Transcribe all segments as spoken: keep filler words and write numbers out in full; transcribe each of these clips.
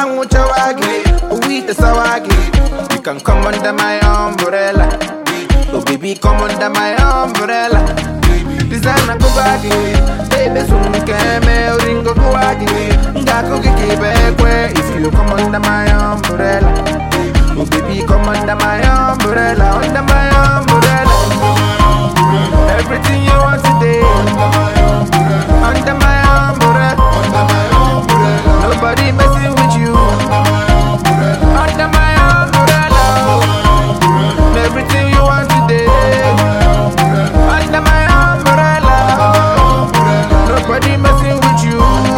I'm with your waggy, we the sawagi. You can come under my umbrella. Oh baby, come under my umbrella. Designer go baggy, baby soon keme ringo go waggy. Ngako kiki bekwe if you come under my umbrella. Oh baby, come under my umbrella, under my umbrella. Everything you want today, under my umbrella. Nobody messing with you, under my umbrella. Everything you want today, under my umbrella. Nobody messing with you.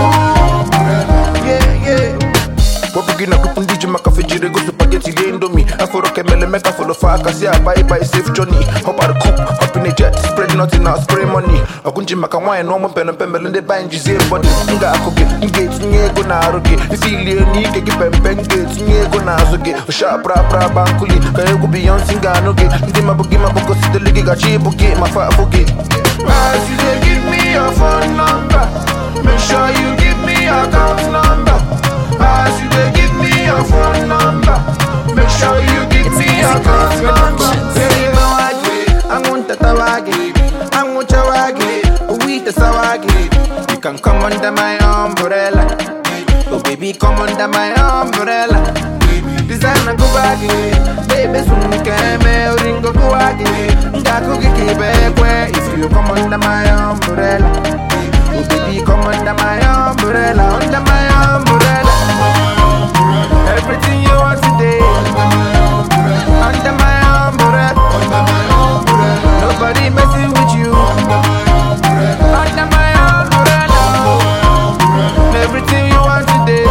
Yeah, yeah. Wapugina kupundiji makafijire go spaghetti lendo me. Aforo kemele meka follow faka see I buy by safe journey. Hop out coupe, hop in a jet, spread nothing out, spray money. Akunji maka wine no mo pen pembele nde buy njize body. Nga akoge, ngate nyego na aroge. Ifili ni keki pempen ngate nyego na azoge. Osha pra pra bankuli, kaya go Beyonce nganoge. Ndi mabugi maboko sideli gachi bugi mafa bugi. As you dey give me your phone number, make sure you give me your account number. As you dey give me your phone number, make sure you give me your account number. I'm on Tatawagi, I'm on Chawagi, we the Sawagi. You can come under my umbrella. Oh baby, come under my umbrella. Designer go baggy, baby soon keme ringo go waggy. Ngako kiki bekwe if you come under my umbrella. Oh baby, come under my umbrella, under my umbrella. Everything you want today, under my umbrella. Nobody messing with you, under my umbrella. Everything you want today,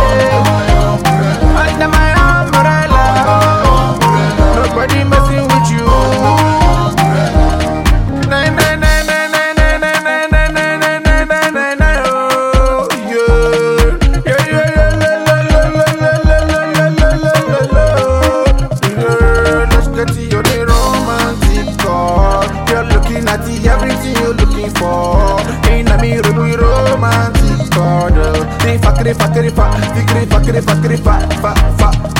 under my umbrella. Nobody messing with you. Nine nine nine nine nine nine nine nine nine nine nine nine nine nine. Oh yeah, yeah yeah yeah la la la la la la la la la. Yeah, let's get to your romantic call. You're looking at the everything you're looking for. Ain't a me really romantic call. They fuck it, fuck it, fuck it, fuck it, fuck it, fuck, fuck.